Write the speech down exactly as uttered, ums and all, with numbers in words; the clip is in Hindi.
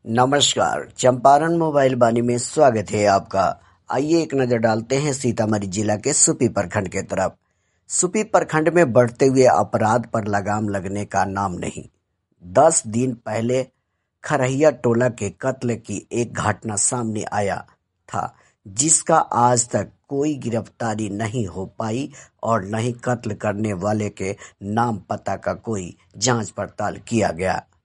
नमस्कार, चंपारण मोबाइल वाणी में स्वागत है आपका। आइए एक नजर डालते हैं सीतामढ़ी जिला के सुपी प्रखंड के तरफ। सुपी प्रखंड में बढ़ते हुए अपराध पर लगाम लगने का नाम नहीं। दस दिन पहले खरहिया टोला के कत्ल की एक घटना सामने आया था, जिसका आज तक कोई गिरफ्तारी नहीं हो पाई और न ही कत्ल करने वाले के नाम पता का कोई जांच पड़ताल किया गया।